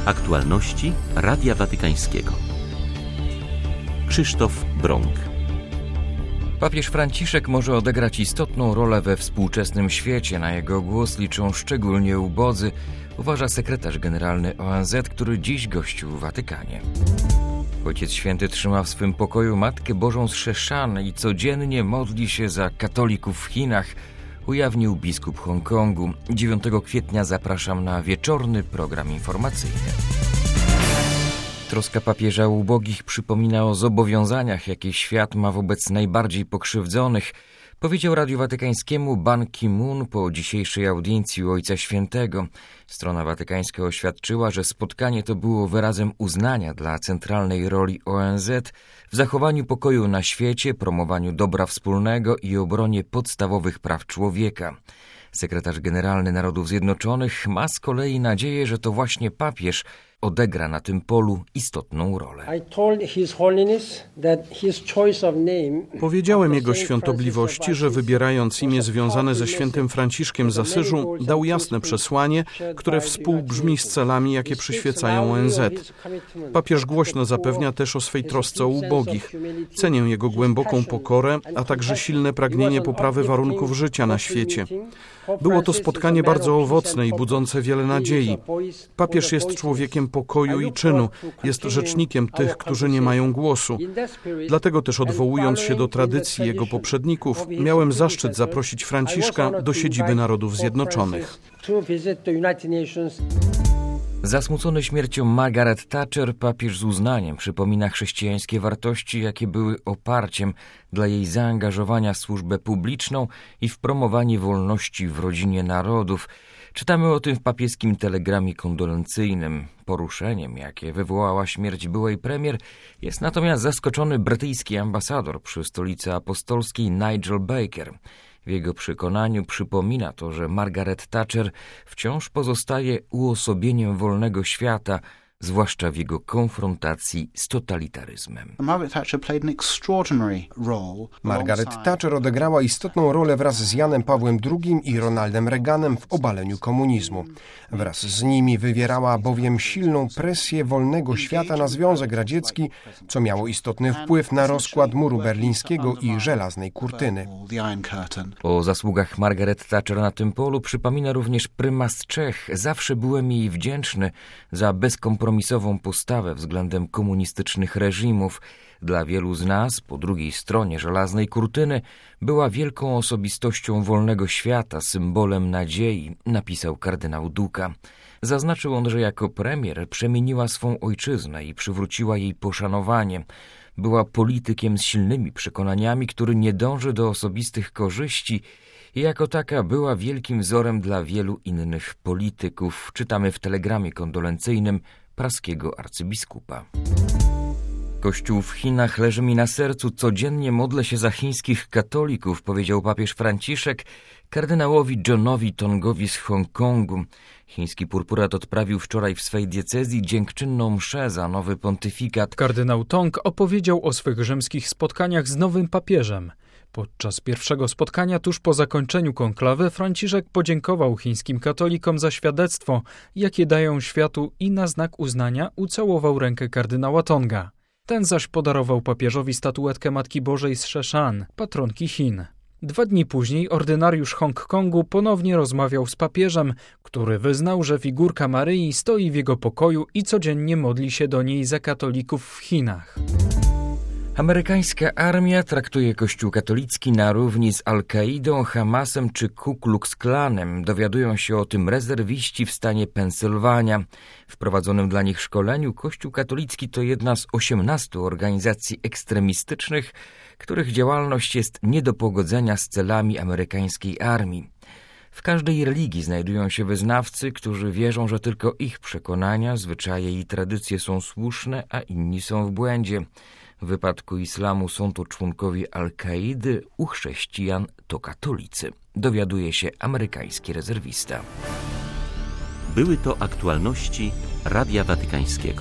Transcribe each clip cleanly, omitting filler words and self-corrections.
Aktualności Radia Watykańskiego. Krzysztof Brąk. Papież Franciszek może odegrać istotną rolę we współczesnym świecie. Na jego głos liczą szczególnie ubodzy, uważa sekretarz generalny ONZ, który dziś gościł w Watykanie. Ojciec Święty trzyma w swym pokoju Matkę Bożą z Szeszan i codziennie modli się za katolików w Chinach, ujawnił biskup Hongkongu. 9 kwietnia zapraszam na wieczorny program informacyjny. Troska papieża o ubogich przypomina o zobowiązaniach, jakie świat ma wobec najbardziej pokrzywdzonych, powiedział Radiu Watykańskiemu Ban Ki-moon po dzisiejszej audiencji u Ojca Świętego. Strona watykańska oświadczyła, że spotkanie to było wyrazem uznania dla centralnej roli ONZ w zachowaniu pokoju na świecie, promowaniu dobra wspólnego i obronie podstawowych praw człowieka. Sekretarz generalny Narodów Zjednoczonych ma z kolei nadzieję, że to właśnie papież odegra na tym polu istotną rolę. Powiedziałem jego świątobliwości, że wybierając imię związane ze świętym Franciszkiem z Asyżu, dał jasne przesłanie, które współbrzmi z celami, jakie przyświecają ONZ. Papież głośno zapewnia też o swej trosce o ubogich. Cenię jego głęboką pokorę, a także silne pragnienie poprawy warunków życia na świecie. Było to spotkanie bardzo owocne i budzące wiele nadziei. Papież jest człowiekiem pokoju i czynu, jest rzecznikiem tych, którzy nie mają głosu. Dlatego też, odwołując się do tradycji jego poprzedników, miałem zaszczyt zaprosić Franciszka do siedziby Narodów Zjednoczonych. Zasmucony śmiercią Margaret Thatcher, papież z uznaniem przypomina chrześcijańskie wartości, jakie były oparciem dla jej zaangażowania w służbę publiczną i w promowanie wolności w rodzinie narodów. Czytamy o tym w papieskim telegramie kondolencyjnym. Poruszeniem, jakie wywołała śmierć byłej premier, jest natomiast zaskoczony brytyjski ambasador przy Stolicy Apostolskiej Nigel Baker. W jego przekonaniu przypomina to, że Margaret Thatcher wciąż pozostaje uosobieniem wolnego świata, zwłaszcza w jego konfrontacji z totalitaryzmem. Margaret Thatcher odegrała istotną rolę wraz z Janem Pawłem II i Ronaldem Reaganem w obaleniu komunizmu. Wraz z nimi wywierała bowiem silną presję wolnego świata na Związek Radziecki, co miało istotny wpływ na rozkład muru berlińskiego i żelaznej kurtyny. O zasługach Margaret Thatcher na tym polu przypomina również prymas Czech. Zawsze byłem jej wdzięczny za bezkompromisową postawę względem komunistycznych reżimów. Dla wielu z nas, po drugiej stronie żelaznej kurtyny, była wielką osobistością wolnego świata, symbolem nadziei, napisał kardynał Duka. Zaznaczył on, że jako premier przemieniła swą ojczyznę i przywróciła jej poszanowanie. Była politykiem z silnymi przekonaniami, który nie dąży do osobistych korzyści i jako taka była wielkim wzorem dla wielu innych polityków. Czytamy w telegramie kondolencyjnym praskiego arcybiskupa. Kościół w Chinach leży mi na sercu, codziennie modlę się za chińskich katolików, powiedział papież Franciszek kardynałowi Johnowi Tongowi z Hongkongu. Chiński purpurat odprawił wczoraj w swej diecezji dziękczynną mszę za nowy pontyfikat. Kardynał Tong opowiedział o swych rzymskich spotkaniach z nowym papieżem. Podczas pierwszego spotkania tuż po zakończeniu konklawy Franciszek podziękował chińskim katolikom za świadectwo, jakie dają światu i na znak uznania ucałował rękę kardynała Tonga. Ten zaś podarował papieżowi statuetkę Matki Bożej z Szeszan, patronki Chin. 2 dni później ordynariusz Hongkongu ponownie rozmawiał z papieżem, który wyznał, że figurka Maryi stoi w jego pokoju i codziennie modli się do niej za katolików w Chinach. Amerykańska armia traktuje Kościół katolicki na równi z Al-Kaidą, Hamasem czy Ku Klux Klanem. Dowiadują się o tym rezerwiści w stanie Pensylwania. W prowadzonym dla nich szkoleniu Kościół katolicki to jedna z 18 organizacji ekstremistycznych, których działalność jest nie do pogodzenia z celami amerykańskiej armii. W każdej religii znajdują się wyznawcy, którzy wierzą, że tylko ich przekonania, zwyczaje i tradycje są słuszne, a inni są w błędzie. W wypadku islamu są to członkowie Al-Kaidy, u chrześcijan to katolicy. Dowiaduje się amerykański rezerwista. Były to aktualności Radia Watykańskiego.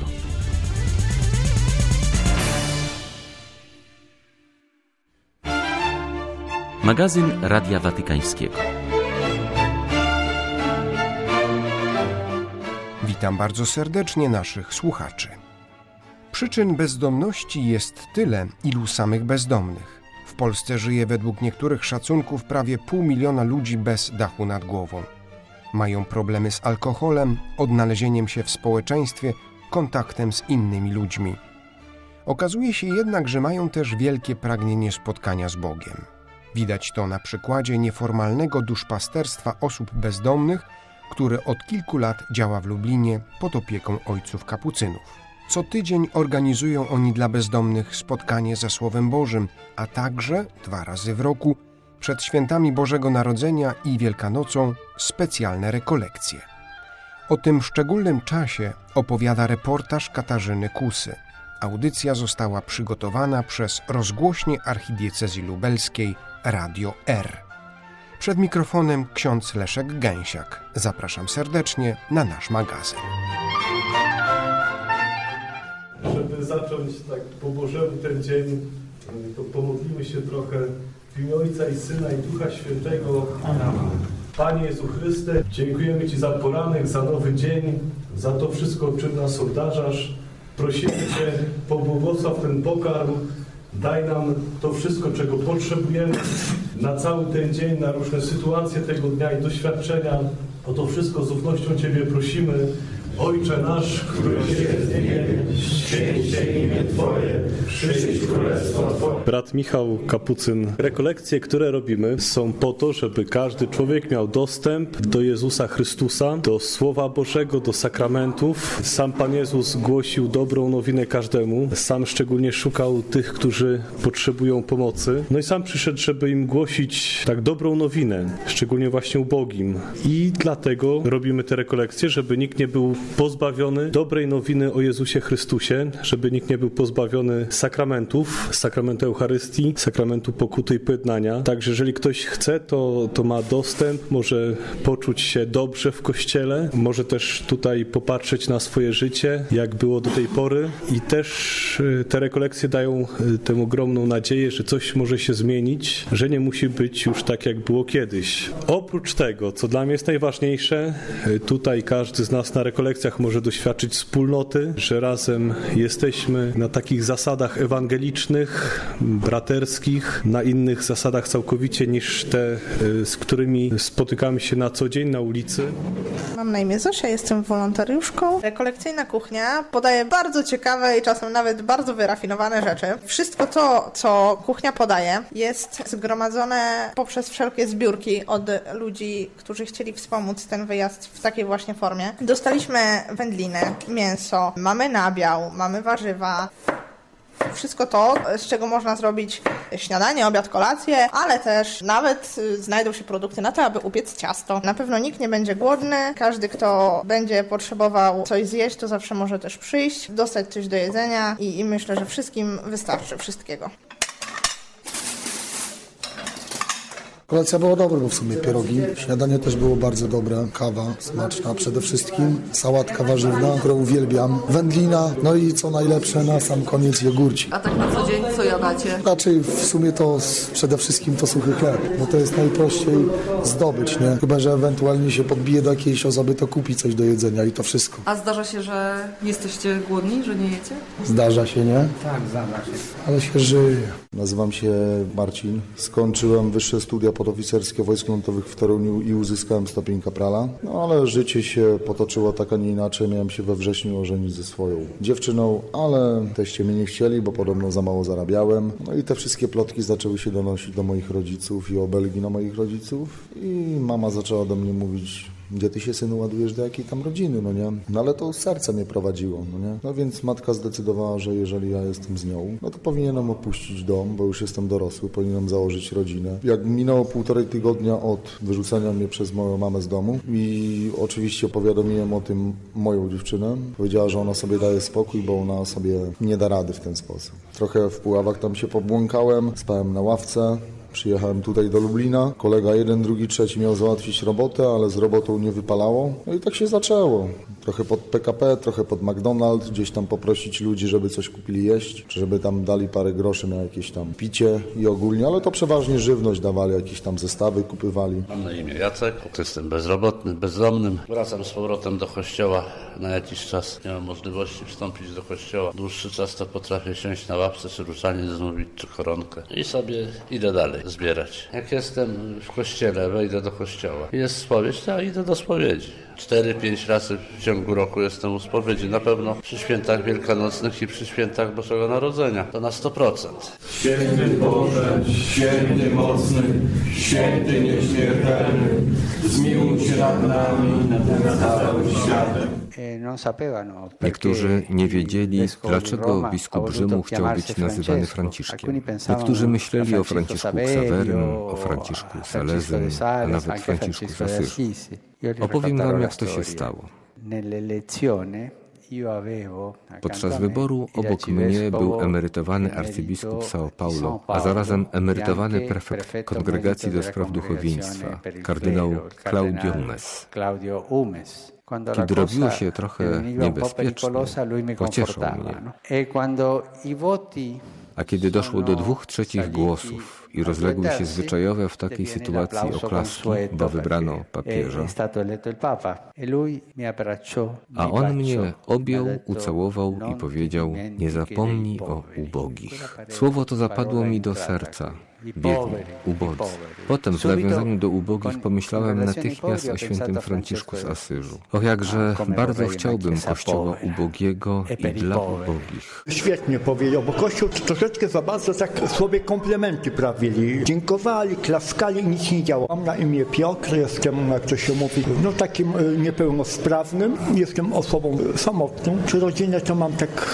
Magazyn Radia Watykańskiego. Witam bardzo serdecznie naszych słuchaczy. Przyczyn bezdomności jest tyle, ilu samych bezdomnych. W Polsce żyje według niektórych szacunków prawie 500 000 ludzi bez dachu nad głową. Mają problemy z alkoholem, odnalezieniem się w społeczeństwie, kontaktem z innymi ludźmi. Okazuje się jednak, że mają też wielkie pragnienie spotkania z Bogiem. Widać to na przykładzie nieformalnego duszpasterstwa osób bezdomnych, które od kilku lat działa w Lublinie pod opieką ojców kapucynów. Co tydzień organizują oni dla bezdomnych spotkanie ze Słowem Bożym, a także 2 razy w roku przed świętami Bożego Narodzenia i Wielkanocą specjalne rekolekcje. O tym szczególnym czasie opowiada reportaż Katarzyny Kusy. Audycja została przygotowana przez rozgłośnię archidiecezji lubelskiej Radio R. Przed mikrofonem ksiądz Leszek Gęsiak. Zapraszam serdecznie na nasz magazyn. Żeby zacząć tak po Bożemu ten dzień, to pomodlimy się trochę w imię Ojca i Syna i Ducha Świętego. Panie Jezu Chryste, dziękujemy Ci za poranek, za nowy dzień, za to wszystko, czym nas obdarzasz. Prosimy Cię, pobłogosław ten pokarm, daj nam to wszystko, czego potrzebujemy na cały ten dzień, na różne sytuacje tego dnia i doświadczenia. O to wszystko z ufnością Ciebie prosimy. Ojcze nasz, któryś jest w niebie, święć się imię Twoje, przyjdź królestwo Twoje. Brat Michał Kapucyn. Rekolekcje, które robimy, są po to, żeby każdy człowiek miał dostęp do Jezusa Chrystusa, do Słowa Bożego, do sakramentów. Sam Pan Jezus głosił dobrą nowinę każdemu. Sam szczególnie szukał tych, którzy potrzebują pomocy. No i sam przyszedł, żeby im głosić tak dobrą nowinę, szczególnie właśnie ubogim. I dlatego robimy te rekolekcje, żeby nikt nie był pozbawiony dobrej nowiny o Jezusie Chrystusie, żeby nikt nie był pozbawiony sakramentów, sakramentu Eucharystii, sakramentu pokuty i pojednania. Także jeżeli ktoś chce, to ma dostęp, może poczuć się dobrze w Kościele, może też tutaj popatrzeć na swoje życie, jak było do tej pory i też te rekolekcje dają tę ogromną nadzieję, że coś może się zmienić, że nie musi być już tak, jak było kiedyś. Oprócz tego, co dla mnie jest najważniejsze, tutaj każdy z nas na rekolekcjach może doświadczyć wspólnoty, że razem jesteśmy na takich zasadach ewangelicznych, braterskich, na innych zasadach całkowicie niż te, z którymi spotykamy się na co dzień na ulicy. Mam na imię Zosia, jestem wolontariuszką. Rekolekcyjna kuchnia podaje bardzo ciekawe i czasem nawet bardzo wyrafinowane rzeczy. Wszystko to, co kuchnia podaje, jest zgromadzone poprzez wszelkie zbiórki od ludzi, którzy chcieli wspomóc ten wyjazd w takiej właśnie formie. Dostaliśmy wędliny, mięso, mamy nabiał, mamy warzywa. Wszystko to, z czego można zrobić śniadanie, obiad, kolację, ale też nawet znajdą się produkty na to, aby upiec ciasto. Na pewno nikt nie będzie głodny. Każdy, kto będzie potrzebował coś zjeść, to zawsze może też przyjść, dostać coś do jedzenia i myślę, że wszystkim wystarczy wszystkiego. Kolacja była dobra, bo w sumie pierogi. Śniadanie też było bardzo dobre. Kawa smaczna przede wszystkim. Sałatka warzywna, którą uwielbiam. Wędlina, no i co najlepsze na sam koniec jogurcik. A tak na co dzień co jadacie? Raczej w sumie to przede wszystkim to suchy chleb, bo to jest najprościej zdobyć, nie? Chyba że ewentualnie się podbije do jakiejś osoby, to kupi coś do jedzenia i to wszystko. A zdarza się, że jesteście głodni, że nie jecie? Zdarza się, nie? Tak, zdarza się. Ale się żyje. Nazywam się Marcin. Skończyłem wyższe studia podoficerskie Wojsk Lądowych w Toruniu i uzyskałem stopień kaprala. No ale życie się potoczyło tak, a nie inaczej. Miałem się we wrześniu ożenić ze swoją dziewczyną, ale teście mnie nie chcieli, bo podobno za mało zarabiałem. No i te wszystkie plotki zaczęły się donosić do moich rodziców i obelgi na moich rodziców. I mama zaczęła do mnie mówić: gdzie ty się, synu, ładujesz do jakiej tam rodziny, no nie? No ale to serce mnie prowadziło, no nie? No więc matka zdecydowała, że jeżeli ja jestem z nią, no to powinienem opuścić dom, bo już jestem dorosły, powinienem założyć rodzinę. Jak minęło 1,5 tygodnia od wyrzucenia mnie przez moją mamę z domu i oczywiście powiadomiłem o tym moją dziewczynę, powiedziała, że ona sobie daje spokój, bo ona sobie nie da rady w ten sposób. Trochę w Puławach tam się pobłąkałem, spałem na ławce. Przyjechałem tutaj do Lublina. Kolega jeden, drugi, trzeci miał załatwić robotę, ale z robotą nie wypalało. No i tak się zaczęło. Trochę pod PKP, trochę pod McDonald's, gdzieś tam poprosić ludzi, żeby coś kupili jeść, czy żeby tam dali parę groszy na jakieś tam picie i ogólnie, ale to przeważnie żywność dawali, jakieś tam zestawy kupywali. Mam na imię Jacek, jestem bezrobotny, bezdomnym. Wracam z powrotem do kościoła na jakiś czas. Nie mam możliwości wstąpić do kościoła. Dłuższy czas to potrafię siąść na ławce, czy różaniec zmówić, czy koronkę. I sobie idę dalej zbierać. Jak jestem w kościele, wejdę do kościoła. Jest spowiedź, to ja idę do spowiedzi. 4-5 razy w ciągu roku jestem u spowiedzi. Na pewno przy świętach wielkanocnych i przy świętach Bożego Narodzenia. To na 100%. Święty Boże, święty mocny, święty nieśmiertelny, zmiłuj się nad nami i nad całym światem. Niektórzy nie wiedzieli, dlaczego biskup Rzymu chciał być nazywany Franciszkiem. Niektórzy myśleli o Franciszku Ksawerym, o Franciszku Salezym, a nawet Franciszku z Asyżu. Opowiem wam, jak to się stało. Podczas wyboru obok mnie był emerytowany arcybiskup São Paulo, a zarazem emerytowany prefekt Kongregacji do Spraw Duchowieństwa, kardynał Claudio Umes. Kiedy robiło się trochę niebezpiecznie, pocieszał mnie. A kiedy doszło do 2/3 głosów i rozległy się zwyczajowe w takiej sytuacji oklaski, bo wybrano papieża, a on mnie objął, ucałował i powiedział: nie zapomnij o ubogich. Słowo to zapadło mi do serca. Biedni, ubodzy. Potem w nawiązaniu do ubogich pomyślałem natychmiast o świętym Franciszku z Asyżu. Och, jakże bardzo chciałbym kościoła ubogiego i dla ubogich. Świetnie powiedział, bo Kościół troszeczkę za bardzo tak sobie komplementy prawili. Dziękowali, klaskali i nic nie działo. Mam na imię Piotr, jestem, jak to się mówi, takim niepełnosprawnym. Jestem osobą samotną. Czy rodzinę to mam tak...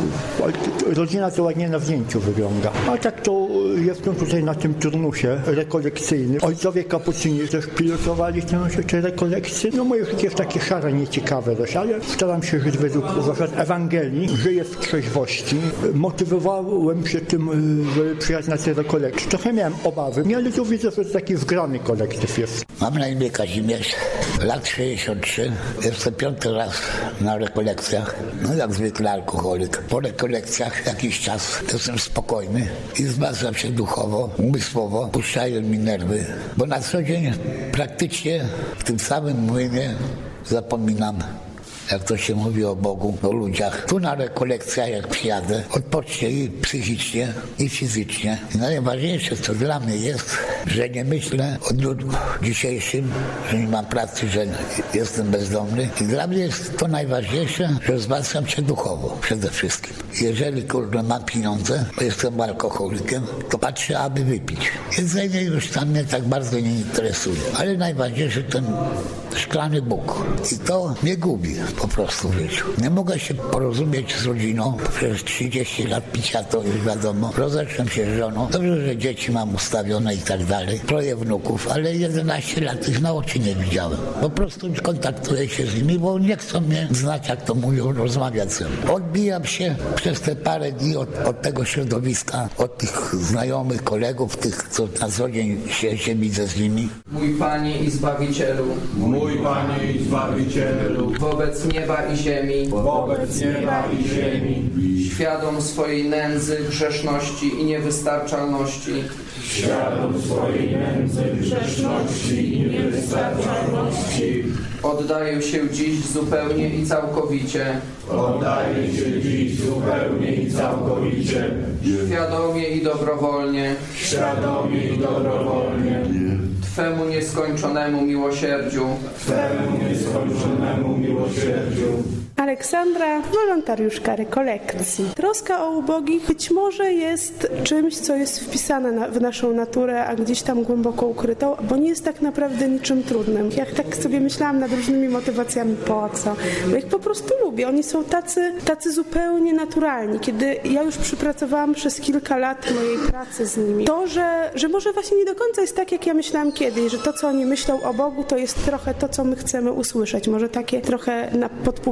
Rodzina to ładnie na zdjęciu wygląda. A tak to jestem tutaj na tym turnusie rekolekcyjnym. Ojcowie kapucyni też pilotowali te rekolekcje. Moje życie jest takie szare, nieciekawe dość, ale staram się żyć według zasad Ewangelii. Żyję w trzeźwości. Motywowałem się tym, żeby przyjechać na te rekolekcje. Trochę miałem obawy, ale tu widzę, że to taki zgrany kolektyw jest. Mam na imię Kazimierz, lat 63. Jestem 5. raz na rekolekcjach. Jak zwykle alkoholik. Po rekolekcjach jakiś czas jestem spokojny i wzmacniam się duchowo, umysłowo, puszczają mi nerwy, bo na co dzień praktycznie w tym samym młynie zapominam, jak to się mówi o Bogu, o ludziach. Tu na rekolekcjach, jak przyjadę, odpocznę i psychicznie, i fizycznie. I najważniejsze, co dla mnie jest, że nie myślę o dniu dzisiejszym, że nie mam pracy, że jestem bezdomny. I dla mnie jest to najważniejsze, że wzmacniam się duchowo przede wszystkim. Jeżeli mam pieniądze, bo jestem alkoholikiem, to patrzę, aby wypić. Jedzenie już tam mnie tak bardzo nie interesuje. Ale najważniejsze ten szklany Bóg. I to mnie gubi po prostu w życiu. Nie mogę się porozumieć z rodziną. Przez 30 lat picia to już wiadomo. Rozeszłem się z żoną. Dobrze, że dzieci mam ustawione i tak dalej. 3 wnuków, ale 11 lat ich na oczy nie widziałem. Po prostu kontaktuję się z nimi, bo nie chcą mnie znać, jak to mówią, rozmawiać ze mną. Odbijam się przez te parę dni od tego środowiska, od tych znajomych, kolegów, tych, co na co dzień się widzę z nimi. Mój Panie i Zbawicielu. Mój Panie i Zbawicielu. Wobec nieba i ziemi. Wobec nieba i ziemi. Świadom swojej nędzy, grzeszności i niewystarczalności. Świadom swojej nędzy, grzeszności i niewystarczalności. Oddaję się dziś zupełnie i całkowicie. Oddaję się dziś zupełnie i całkowicie. Świadomie i dobrowolnie. Świadomie i dobrowolnie. Twemu nieskończonemu miłosierdziu. Twemu nieskończonemu miłosierdziu. Aleksandra, wolontariuszka rekolekcji. Troska o ubogich być może jest czymś, co jest wpisane w naszą naturę, a gdzieś tam głęboko ukrytą, bo nie jest tak naprawdę niczym trudnym. Jak tak sobie myślałam nad różnymi motywacjami, po co? Bo ich po prostu lubię. Oni są tacy zupełnie naturalni. Kiedy ja już przypracowałam przez kilka lat mojej pracy z nimi, to, że może właśnie nie do końca jest tak, jak ja myślałam kiedyś, że to, co oni myślą o Bogu, to jest trochę to, co my chcemy usłyszeć. Może takie trochę pod publiczkę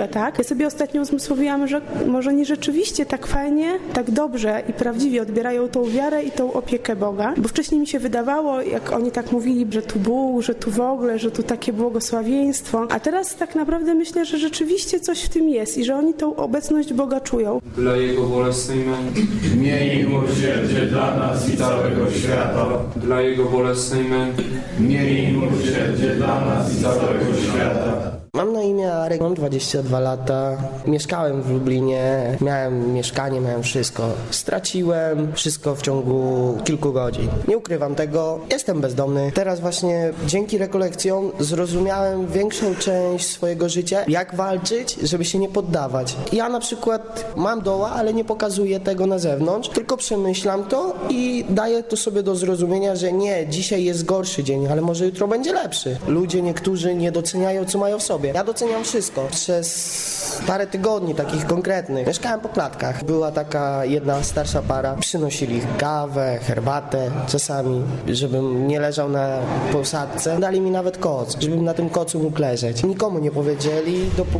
duszę, tak? Ja sobie ostatnio uzmysłowiłam, że może nie rzeczywiście tak fajnie, tak dobrze i prawdziwie odbierają tą wiarę i tą opiekę Boga, bo wcześniej mi się wydawało, jak oni tak mówili, że tu Bóg, że tu w ogóle, że tu takie błogosławieństwo, a teraz tak naprawdę myślę, że rzeczywiście coś w tym jest i że oni tą obecność Boga czują. Dla Jego bolesnej męki. Miej miłosierdzie dla nas i całego świata. Dla Jego bolesnej męki. Miej miłosierdzie dla nas i całego świata. Mam na imię Arek, mam 22 lata, mieszkałem w Lublinie, miałem mieszkanie, miałem wszystko. Straciłem wszystko w ciągu kilku godzin. Nie ukrywam tego, jestem bezdomny. Teraz właśnie dzięki rekolekcjom zrozumiałem większą część swojego życia, jak walczyć, żeby się nie poddawać. Ja na przykład mam doła, ale nie pokazuję tego na zewnątrz, tylko przemyślam to i daję to sobie do zrozumienia, że nie, dzisiaj jest gorszy dzień, ale może jutro będzie lepszy. Ludzie niektórzy nie doceniają, co mają w sobie. Ja doceniam wszystko. Przez parę tygodni takich konkretnych mieszkałem po klatkach. Była taka jedna starsza para. Przynosili kawę, herbatę czasami, żebym nie leżał na posadzce. Dali mi nawet koc, żebym na tym kocu mógł leżeć. Nikomu nie powiedzieli,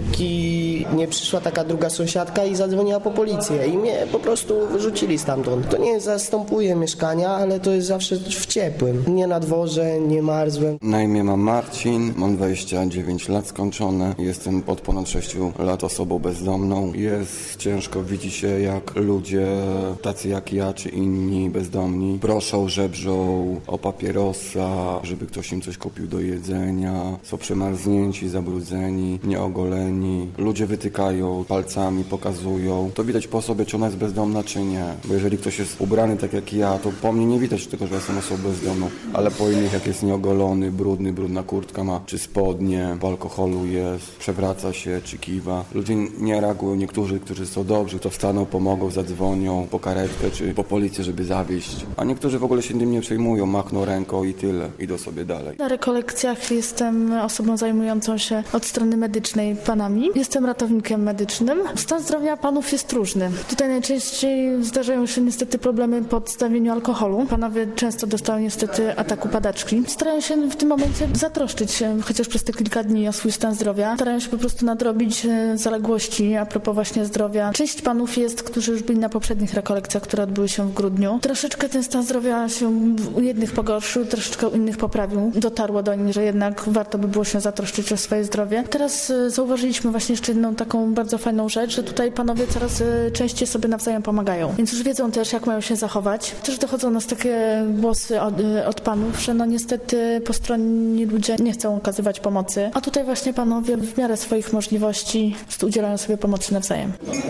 dopóki nie przyszła taka druga sąsiadka i zadzwoniła po policję i mnie po prostu wyrzucili stamtąd. To nie zastępuje mieszkania, ale to jest zawsze w ciepłym. Nie na dworze, nie marzłem. Na imię mam Marcin, mam 29 lat skończone. Jestem od ponad 6 lat osobą bezdomną. Jest ciężko, widzi się jak ludzie tacy jak ja czy inni bezdomni proszą, żebrzą o papierosa, żeby ktoś im coś kupił do jedzenia. Są przemarznięci, zabrudzeni, nieogoleni. Ludzie wytykają palcami, pokazują. To widać po osobie, czy ona jest bezdomna, czy nie. Bo jeżeli ktoś jest ubrany tak jak ja, to po mnie nie widać tego, że ja jestem osobą bezdomną. Ale po innych, jak jest nieogolony, brudna kurtka ma, czy spodnie, po alkoholu jest, przewraca się, czy kiwa. Ludzie nie reagują, niektórzy, którzy są dobrzy, to wstaną, pomogą, zadzwonią po karetkę, czy po policję, żeby zawieźć. A niektórzy w ogóle się tym nie przejmują, machną ręką i tyle. Idą sobie dalej. Na rekolekcjach jestem osobą zajmującą się od strony medycznej panami. Jestem ratownikiem medycznym. Stan zdrowia panów jest różny. Tutaj najczęściej zdarzają się niestety problemy po odstawieniu alkoholu. Panowie często dostają niestety ataku padaczki. Starają się w tym momencie zatroszczyć się, chociaż przez te kilka dni, o swój stan zdrowia. Starają się po prostu nadrobić zaległości a propos właśnie zdrowia. Część panów jest, którzy już byli na poprzednich rekolekcjach, które odbyły się w grudniu. Troszeczkę ten stan zdrowia się u jednych pogorszył, troszeczkę u innych poprawił. Dotarło do nich, że jednak warto by było się zatroszczyć o swoje zdrowie. Teraz zauważyliśmy właśnie jeszcze jedną taką bardzo fajną rzecz, że tutaj panowie coraz częściej sobie nawzajem pomagają. Więc już wiedzą też, jak mają się zachować. Też dochodzą nas takie głosy od panów, że no niestety postronni ludzie nie chcą okazywać pomocy. A tutaj właśnie panowie w miarę swoich możliwości udzielają sobie pomocy nawzajem.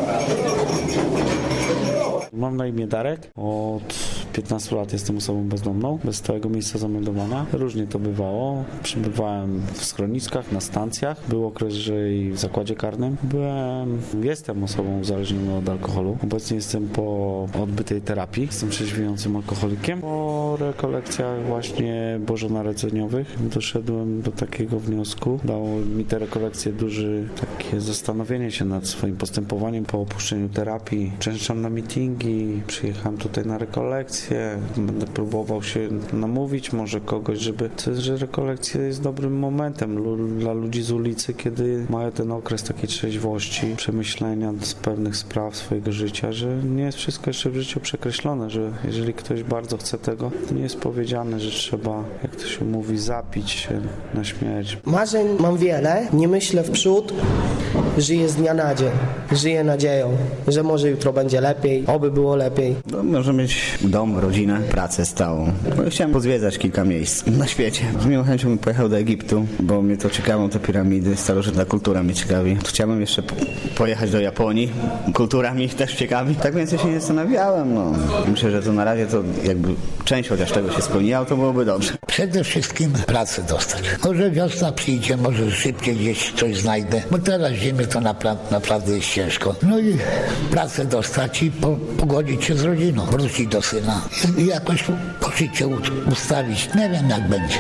Mam na imię Darek. Od 15 lat jestem osobą bezdomną, bez stałego miejsca zameldowania. Różnie to bywało. Przebywałem w schroniskach, na stacjach. Był okres, że i w zakładzie karnym. Jestem osobą uzależnioną od alkoholu. Obecnie jestem po odbytej terapii. Jestem trzeźwiejącym alkoholikiem. Po rekolekcjach właśnie bożonarodzeniowych doszedłem do takiego wniosku. Dało mi te rekolekcje duże takie zastanowienie się nad swoim postępowaniem po opuszczeniu terapii. Częszczam na meetingi. Przyjechałem tutaj na rekolekcję, będę próbował się namówić może kogoś, że rekolekcja jest dobrym momentem dla ludzi z ulicy, kiedy mają ten okres takiej trzeźwości, przemyślenia z pewnych spraw swojego życia, że nie jest wszystko jeszcze w życiu przekreślone, że jeżeli ktoś bardzo chce tego, to nie jest powiedziane, że trzeba, jak to się mówi, zapić się na śmierć. Marzeń mam wiele, nie myślę w przód, żyję z dnia na dzień, żyję nadzieją, że może jutro będzie lepiej, oby było lepiej. No, może mieć dom, rodzinę, pracę stałą. Bo chciałem pozwiedzać kilka miejsc na świecie. Z miłą chęcią bym pojechał do Egiptu, bo mnie to ciekawią te piramidy, starożytna kultura mnie ciekawi. Chciałbym jeszcze pojechać do Japonii, kultura mnie też ciekawi. Tak więc ja się nie zastanawiałem. No. Myślę, że to na razie to jakby część chociaż tego się spełniła, to byłoby dobrze. Przede wszystkim pracę dostać. Może wiosna przyjdzie, może szybciej gdzieś coś znajdę, bo teraz zimie to naprawdę jest ciężko. No i pracę dostać i pogodzić się z rodziną, wrócić do syna i jakoś życie ustawić. Nie wiem, jak będzie.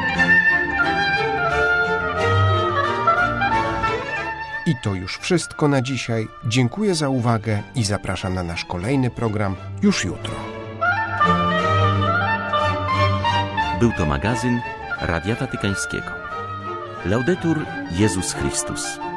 I to już wszystko na dzisiaj. Dziękuję za uwagę i zapraszam na nasz kolejny program już jutro. Był to magazyn Radia Watykańskiego. Laudetur Jezus Chrystus.